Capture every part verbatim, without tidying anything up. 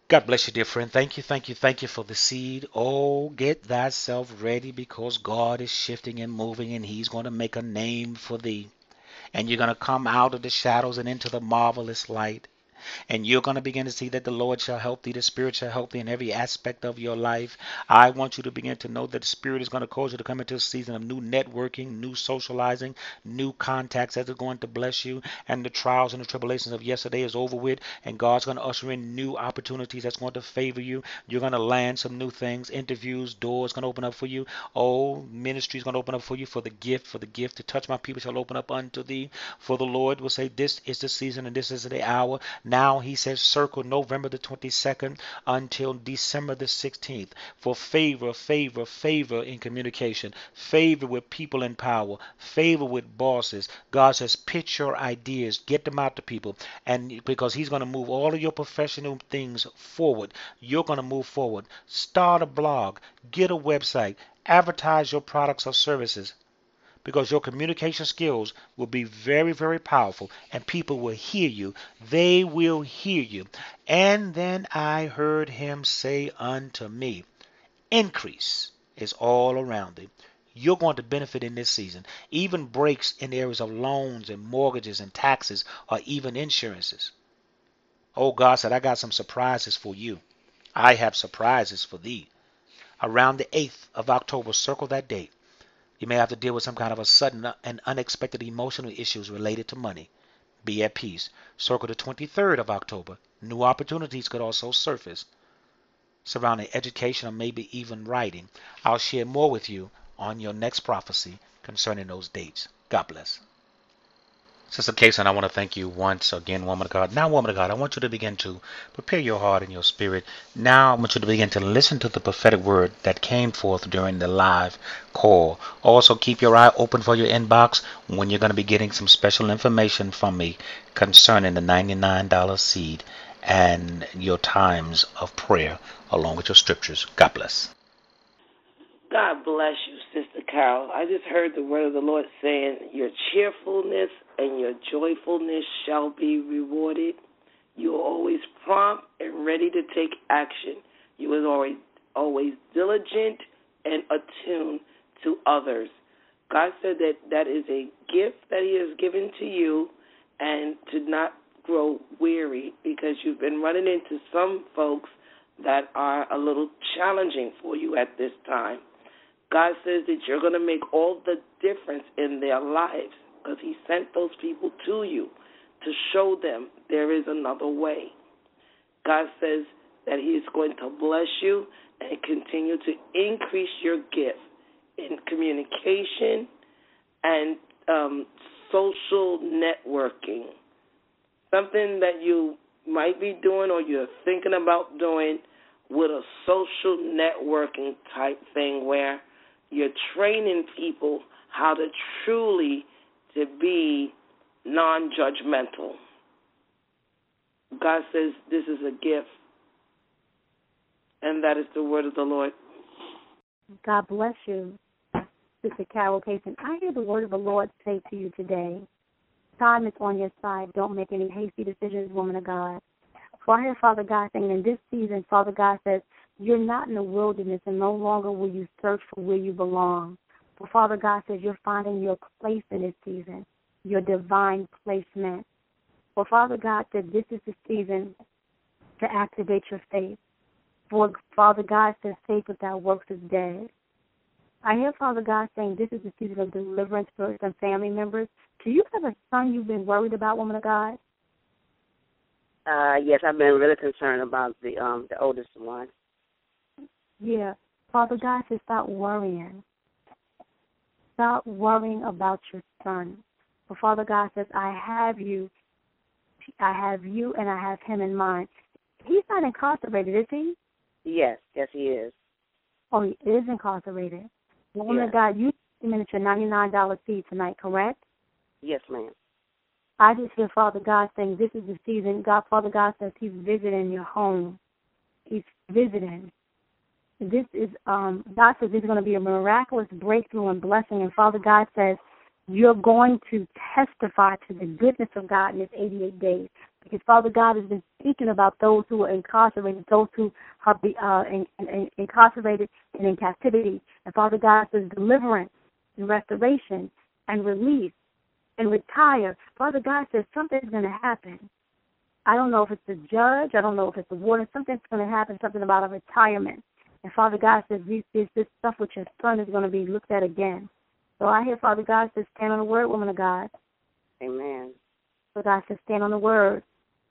God bless you, dear friend. Thank you, thank you, thank you for the seed. Oh, get thyself ready because God is shifting and moving and He's going to make a name for thee. And you're going to come out of the shadows and into the marvelous light. And you're going to begin to see that the Lord shall help thee, the Spirit shall help thee in every aspect of your life. I want you to begin to know that the Spirit is going to cause you to come into a season of new networking, new socializing, new contacts that are going to bless you. And the trials and the tribulations of yesterday is over with. And God's going to usher in new opportunities that's going to favor you. You're going to land some new things, interviews, doors going to open up for you. Oh, ministry is going to open up for you for the gift, for the gift to touch my people shall open up unto thee. For the Lord will say, this is the season and this is the hour. Now he says circle November the twenty-second until December the sixteenth for favor, favor, favor in communication, favor with people in power, favor with bosses. God says pitch your ideas, get them out to people, and because he's going to move all of your professional things forward, you're going to move forward. Start a blog, get a website, advertise your products or services because your communication skills will be very, very powerful and people will hear you. They will hear you. And then I heard him say unto me, increase is all around thee. You're going to benefit in this season. Even breaks in areas of loans and mortgages and taxes or even insurances. Oh, God said, I got some surprises for you. I have surprises for thee. Around the eighth of October, circle that date. You may have to deal with some kind of a sudden and unexpected emotional issues related to money. Be at peace. Circle the twenty-third of October. New opportunities could also surface surrounding education or maybe even writing. I'll share more with you on your next prophecy concerning those dates. God bless. Sister Kason, I want to thank you once again, woman of God. Now, woman of God, I want you to begin to prepare your heart and your spirit. Now, I want you to begin to listen to the prophetic word that came forth during the live call. Also, keep your eye open for your inbox when you're going to be getting some special information from me concerning the ninety-nine dollar seed and your times of prayer along with your scriptures. God bless. God bless you, Sister Carol. I just heard the word of the Lord saying, your cheerfulness and your joyfulness shall be rewarded. You are always prompt and ready to take action. You are always, always diligent and attuned to others. God said that that is a gift that He has given to you, and to not grow weary, because you've been running into some folks that are a little challenging for you at this time. God says that you're going to make all the difference in their lives because He sent those people to you to show them there is another way. God says that He is going to bless you and continue to increase your gift in communication and um, social networking. Something that you might be doing or you're thinking about doing with a social networking type thing where you're training people how to truly to be non-judgmental. God says this is a gift, and that is the word of the Lord. God bless you, Sister Carol Payson. I hear the word of the Lord say to you today, time is on your side. Don't make any hasty decisions, woman of God. For I hear Father God saying in this season, Father God says, you're not in the wilderness and no longer will you search for where you belong. But Father God says you're finding your place in this season, your divine placement. For Father God said this is the season to activate your faith. For Father God says faith without works is dead. I hear Father God saying this is the season of deliverance for some family members. Do you have a son you've been worried about, woman of God? Uh, yes, I've been really concerned about the um the oldest one. Yeah. Father God says stop worrying. Stop worrying about your son. For Father God says, I have you, I have you and I have him in mind. He's not incarcerated, is he? Yes, yes he is. Oh, he is incarcerated. Woman Yes. of God, you submitted your ninety-nine dollar seed tonight, correct? Yes, ma'am. I just hear Father God saying this is the season. God, Father God says He's visiting your home. He's visiting. This is, um, God says this is going to be a miraculous breakthrough and blessing. And Father God says you're going to testify to the goodness of God in this eighty-eight days. Because Father God has been speaking about those who are incarcerated, those who are be, uh, in, in, incarcerated and in captivity. And Father God says deliverance and restoration and release and retire. Father God says something's going to happen. I don't know if it's the judge. I don't know if it's the warden. Something's going to happen, something about a retirement. And Father God says this, this, this stuff with your son is going to be looked at again. So I hear Father God says, stand on the word, woman of God. Amen. Father God says, stand on the word.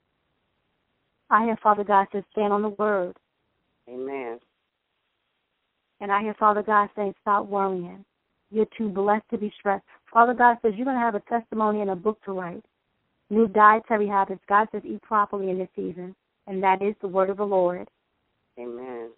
I hear Father God says, stand on the word. Amen. And I hear Father God saying, stop worrying. You're too blessed to be stressed. Father God says, you're going to have a testimony and a book to write. New dietary habits. God says, eat properly in this season. And that is the word of the Lord. Amen.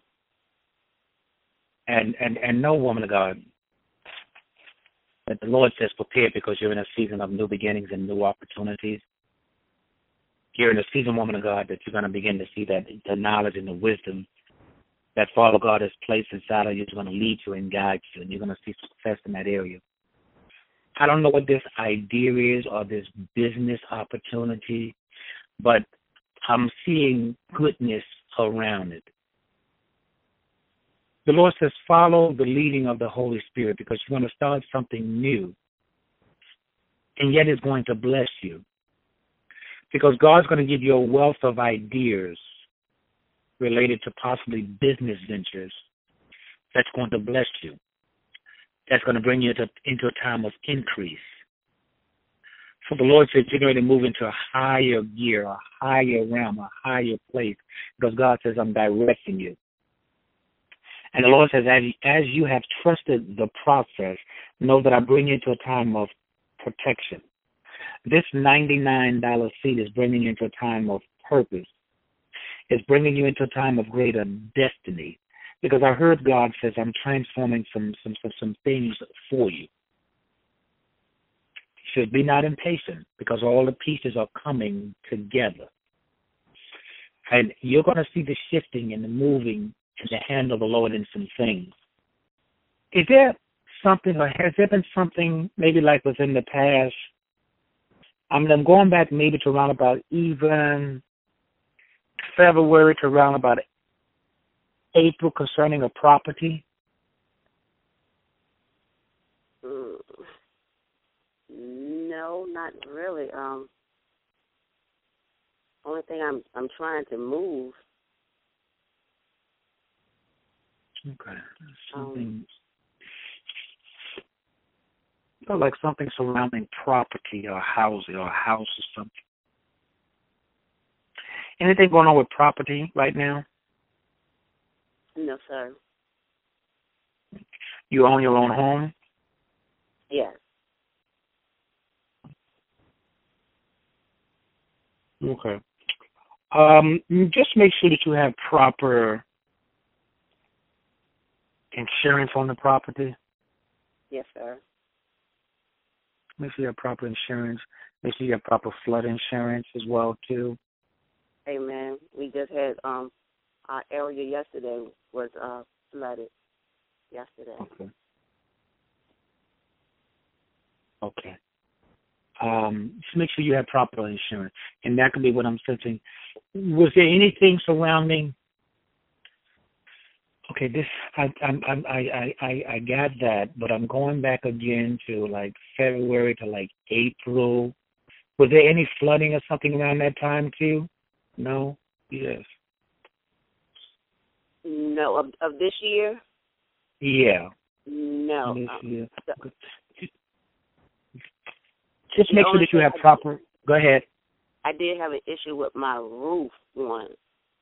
And, and, and no, woman of God, that the Lord says prepare because you're in a season of new beginnings and new opportunities. You're in a season, woman of God, that you're going to begin to see that the knowledge and the wisdom that Father God has placed inside of you is going to lead you and guide you, and you're going to see success in that area. I don't know what this idea is or this business opportunity, but I'm seeing goodness around it. The Lord says follow the leading of the Holy Spirit because you're going to start something new, and yet it's going to bless you. Because God's going to give you a wealth of ideas related to possibly business ventures that's going to bless you. That's going to bring you to, into a time of increase. So the Lord says you're going to move into a higher gear, a higher realm, a higher place, because God says I'm directing you. And the Lord says as, as you have trusted the process, know that I bring you into a time of protection. This ninety-nine dollar seed is bringing you into a time of purpose. It's bringing you into a time of greater destiny. Because I heard God says, I'm transforming some some some, some things for you. You should be not impatient because all the pieces are coming together. And you're going to see the shifting and the moving and the hand of the Lord in some things. Is there something, or has there been something maybe like within the past? I mean, I'm going back maybe to around about even February to around about April concerning a property. Mm. No, not really. Um, only thing I'm I'm trying to move. Okay, something. Um, Felt like something surrounding property or housing or a house or something. Anything going on with property right now? no, sir. You own your own home? Yes. Okay. Um, just make sure that you have proper insurance on the property. Yes, sir. Make sure you have proper insurance. Make sure you have proper flood insurance as well, too. Amen. We just had um our area yesterday was uh flooded yesterday. Okay. Okay. Um, just make sure you have proper insurance, and that could be what I'm sensing. Was there anything surrounding? Okay, this I I I I I I got that, but I'm going back again to like February to like April. Was there any flooding or something around that time too? No. Yes. No, of of this year? Yeah. No. This Um, year. the, Just the make sure only that you thing have I proper. Go ahead. I did have an issue with my roof once.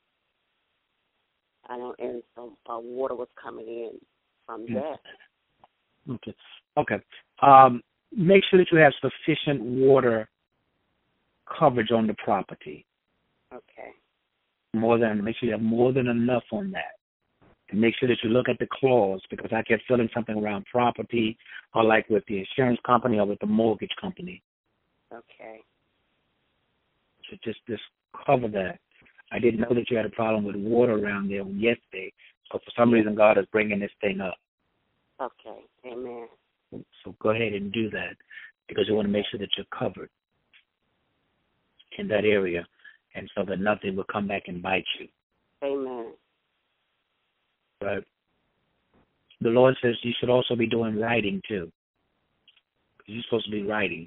I don't, and some uh, water was coming in from that. Okay. Okay. Um, make sure that you have sufficient water coverage on the property. Okay. More than make sure you have more than enough on that. And make sure that you look at the clause because I kept feeling something around property or like with the insurance company or with the mortgage company. Okay. So just just cover that. I didn't know that you had a problem with water around there yesterday. So for some reason God is bringing this thing up. Okay. Amen. So go ahead and do that because you want to make sure that you're covered in that area. and so that nothing will come back and bite you. Amen. But the Lord says you should also be doing writing too. You're supposed to be writing.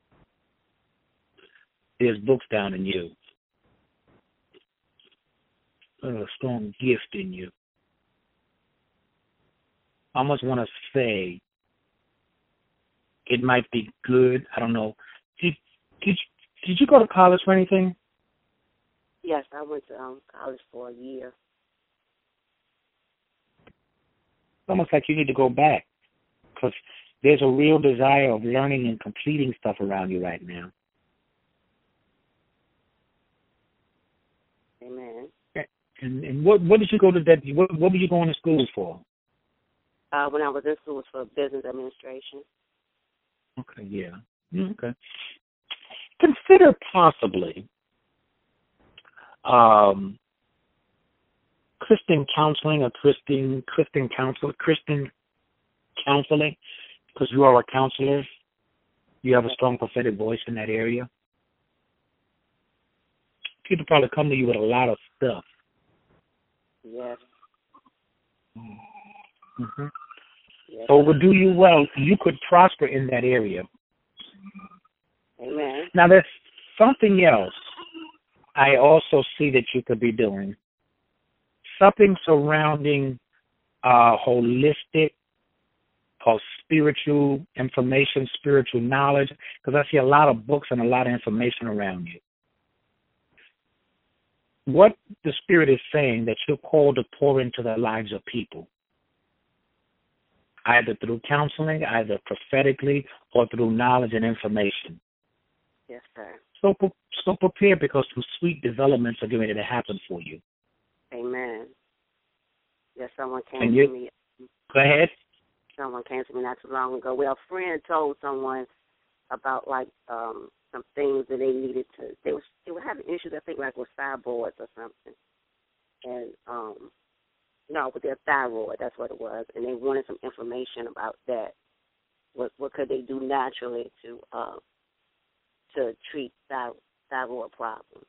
There's books down in you. A strong gift in you. I almost want to say it might be good. I don't know. Did did did you go to college for anything? Yes, I went to um, college for a year. It's almost like you need to go back because there's a real desire of learning and completing stuff around you right now. Amen. And and what what did you go to that? What what were you going to school for? Uh, when I was in school, it was for business administration. Okay, yeah. Mm, okay. Consider possibly um, Christian counseling or Christian Christian counsel Christian counseling, because you are a counselor. You have a strong prophetic voice in that area. People probably come to you with a lot of stuff. Yes. Mm-hmm. Yes. So it would do you well. You could prosper in that area. Amen. Now, there's something else I also see that you could be doing. Something surrounding uh, holistic or spiritual information, spiritual knowledge, because I see a lot of books and a lot of information around you. What the Spirit is saying that you're called to pour into the lives of people, either through counseling, either prophetically, or through knowledge and information. Yes, sir. So, so prepare, because some sweet developments are going to happen for you. Amen. Yes, someone came And you, to me. Go ahead. Someone came to me not too long ago. Well, a friend told someone about like um, some things that they needed to. They was they were having issues. I think like with fibroids or something, and um, no, with their thyroid. That's what it was. And they wanted some information about that. What what could they do naturally to uh, to treat thy, thyroid problems?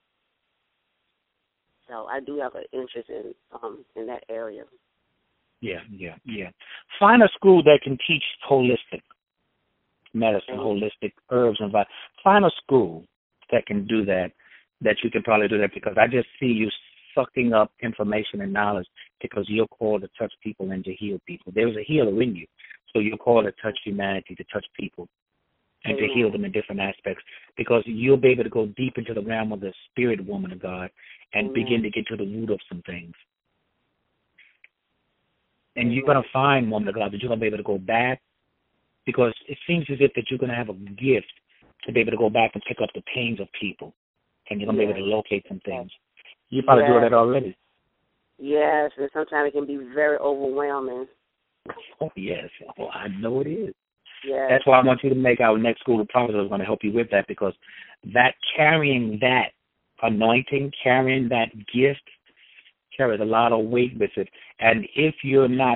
So I do have an interest in um in that area. Yeah, yeah, yeah. Find a school that can teach holistic medicine, Mm-hmm. holistic herbs and vitamin. Find a school that can do that, that you can probably do that, because I just see you sucking up information and knowledge because you're called to touch people and to heal people. There's a healer in you, so you're called to touch humanity, to touch people, and Amen. to heal them in different aspects, because you'll be able to go deep into the realm of the spirit, woman of God, and Amen. begin to get to the root of some things. And Amen. you're going to find, woman of God, that you're going to be able to go back, because it seems as if that you're going to have a gift to be able to go back and pick up the pains of people, and you're going to Yes. be able to locate some things. You probably Yes. do that already. Yes, and sometimes it can be very overwhelming. Oh, yes. Oh, I know it is. Yes. That's why I want you to make our next School of Prophets. I was going to help you with that, because that carrying that anointing, carrying that gift, carries a lot of weight with it. And if you're not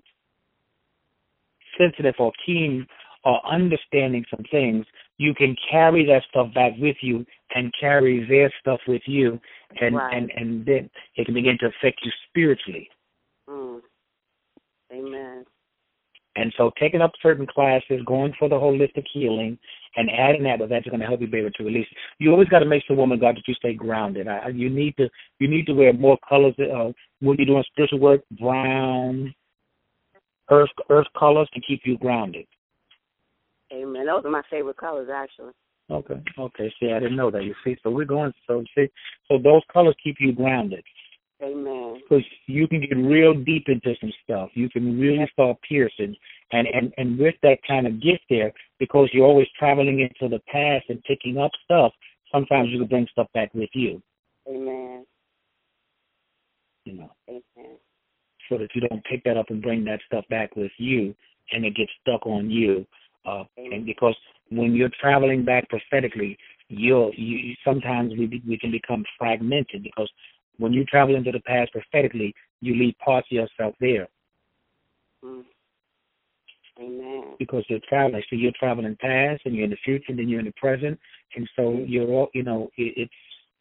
sensitive or keen or understanding some things, you can carry that stuff back with you and carry their stuff with you, and, Right. and, and then it can begin to affect you spiritually. Mm. Amen. And so taking up certain classes, going for the holistic healing, and adding that, but that's going to help you be able to release. You always got to make sure, woman of God, that you stay grounded. I, you need to you need to wear more colors uh, when you're doing spiritual work, brown, earth earth colors to keep you grounded. Amen. Those are my favorite colors, actually. Okay, okay. See, I didn't know that. You see, so we're going. So see, so those colors keep you grounded. Amen. Because you can get real deep into some stuff. You can really start piercing. And, and, and with that kind of gift there, because you're always traveling into the past and picking up stuff, sometimes you can bring stuff back with you. Amen. You know, Amen. so that you don't pick that up and bring that stuff back with you, and it gets stuck on you. Uh, and because when you're traveling back prophetically, you'll, you sometimes we we can become fragmented, because when you travel into the past prophetically, you leave parts of yourself there. Mm. Amen. Because you're traveling, so you're traveling past, and you're in the future, and then you're in the present, and so you're all, you know, it, it's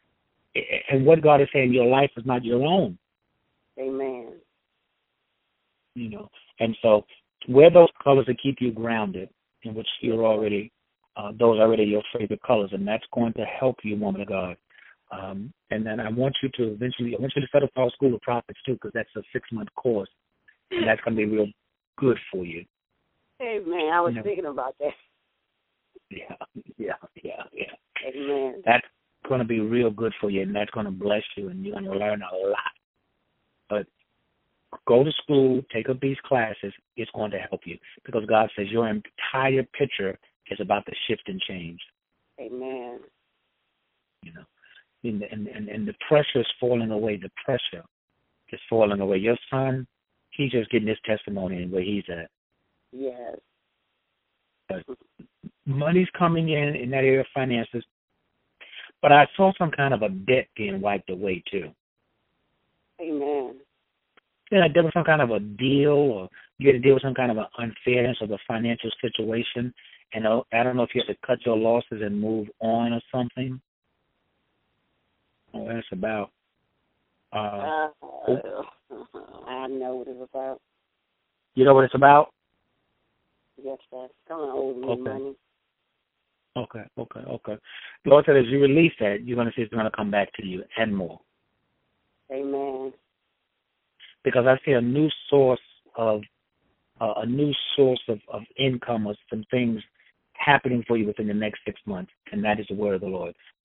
And what God is saying, your life is not your own. Amen. You know, and so wear those colors to keep you grounded, in which you're already, uh, those are already your favorite colors, and that's going to help you, woman of God. Um, and then I want you to eventually, I want you to set up our School of Prophets too, because that's a six-month course, and that's going to be real good for you. Amen. I was you know, thinking about that. Yeah, yeah, yeah, yeah. Amen. That's going to be real good for you, and that's going to bless you, and you're going to learn a lot. But go to school, take up these classes. It's going to help you, because God says your entire picture is about to shift and change. Amen. You know, and and and, and the pressure is falling away. The pressure is falling away. Your son, he's just getting his testimony and where he's at. Yes. But money's coming in in that area of finances. But I saw some kind of a debt being wiped away too. Amen. Yeah, there was some kind of a deal, or you had to deal with some kind of an unfairness of a financial situation, and I don't know if you had to cut your losses and move on or something. Oh, that's about. Uh, uh, oh. I know what it's about. You know what it's about? Yes, sir. Don't owe me Okay. money. Okay, okay, okay. The Lord said as you release that, you're going to see it's going to come back to you and more. Amen. Because I see a new source of uh, a new source of, of income or some things happening for you within the next six months, and that is the word of the Lord.